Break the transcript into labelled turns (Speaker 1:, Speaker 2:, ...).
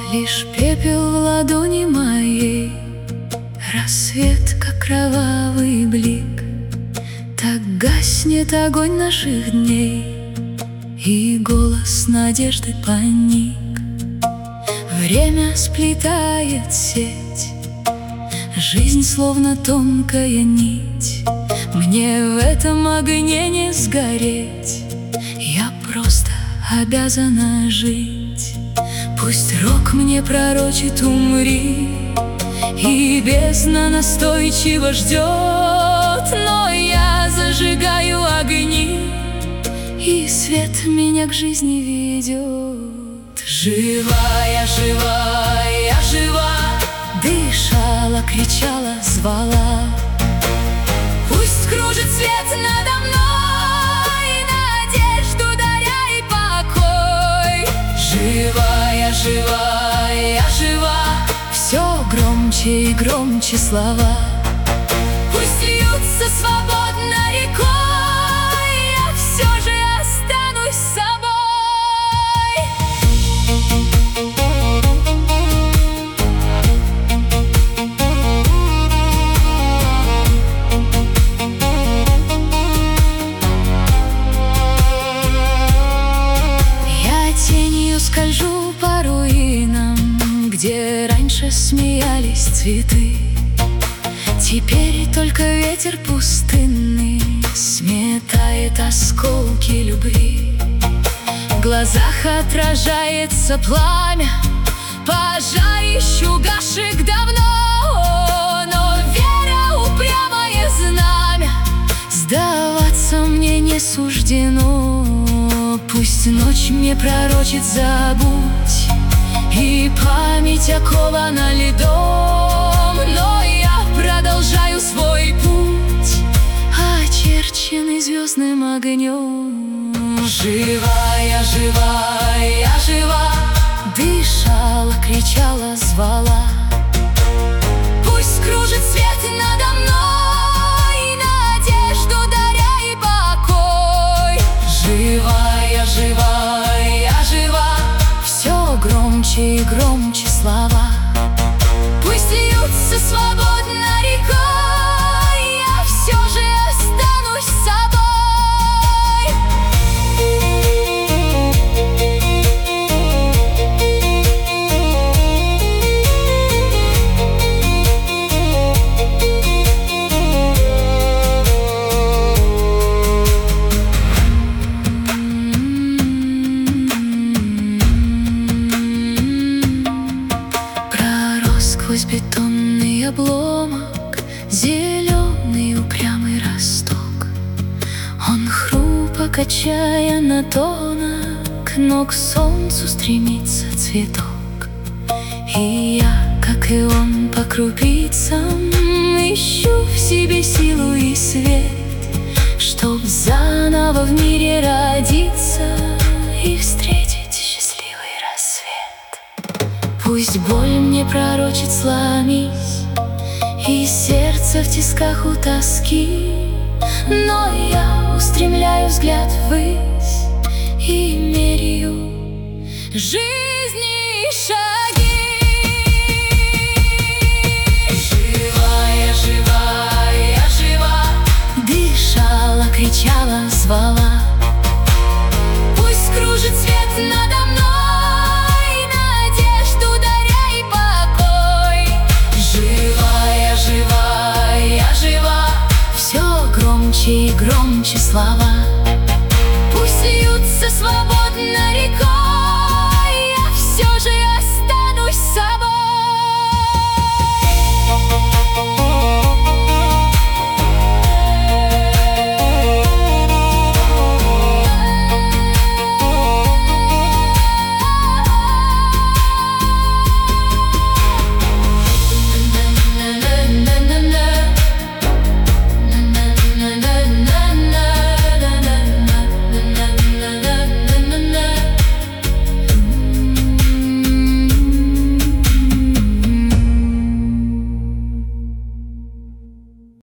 Speaker 1: Лишь пепел в ладони моей, рассвет, как кровавый блик. Так гаснет огонь наших дней, и голос надежды паник. Время сплетает сеть, жизнь словно тонкая нить. Мне в этом огне не сгореть, я просто обязана жить. Пусть рок мне пророчит умри, и бездна настойчиво ждет, но я зажигаю огни, и свет меня к жизни ведет. Жива я, жива я, жива, дышала, кричала, звала. Пусть кружит свет надо мной, надежду даря и покой. Жива я, жива я, жива, все громче и громче слова. Пусть льются свободно рекой, я все же останусь собой. Я тенью скольжу по руинам, где раньше смеялись цветы. Теперь только ветер пустынный сметает осколки любви. В глазах отражается пламя, пожарищу гашек давно. Но вера — упрямое знамя, сдаваться мне не суждено. Пусть ночь мне пророчит забудь, и память окована льдом, но я продолжаю свой путь, очерченный звездным огнем. Жива я, жива я, жива, дышала, кричала, звала. Пусть кружит свет надо мной, надежду даря и покой. Жива я, жива я, жива, все громче и громче слова. Пусть льются свободно рекой, я все же останусь собой. Сквозь бетонный обломок зеленый упрямый росток. Он хрупок, отчаянно тонок, но к солнцу стремится цветок. И я, как и он, по крупицам ищу в себе силу и свет, чтоб заново в мире родиться и встретить счастливый рассвет. Пусть боль мне пророчит сломись, и сердце в тисках у тоски, но я устремляю взгляд ввысь и меряю жизни шаги. Жива я, жива я, жива, дышала, кричала, звала. Пусть кружит свет надо мной, надежду даря и покой. Жива я, жива я, жива, все громче и громче слова.